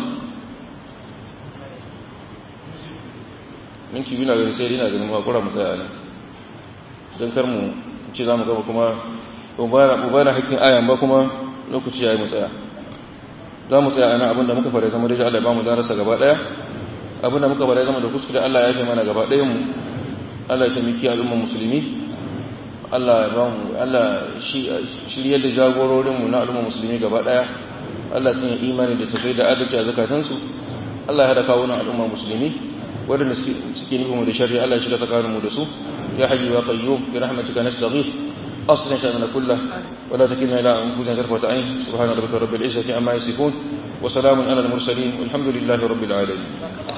minti biyu na ganin sai dina ganin mu hakura mu tsaya nan don kar mu ce za mu gaba kuma mu bayar hakkin ayan ba kuma lokaci ya yi mu tsaya za mu tsaya ana abinda muka fara zama da Allah ya ba mu darasa gaba daya abinda muka fara zama da kuskure Allah ya yi mana gaba dayan mu Allah ya taimaki al'ummar musulmi Allah ya ba mu Allah shi shirye da jagororin mu na al'ummar musulmi gaba daya Allah sun yi imani da tafai da adalci a zakatun su Allah ya hada kawo na al'ummar musulmi wanda suke nufin mu da shari'a Allah ya shiga tsakanin mu da su ya hayyu ya qayyum bi rahmatika nastaghith أصلنا شأننا كله ولا تكلنا إلى أنفسنا طرفة عين سبحان ربك رب العزة عما يصفون وسلام على المرسلين والحمد لله رب العالمين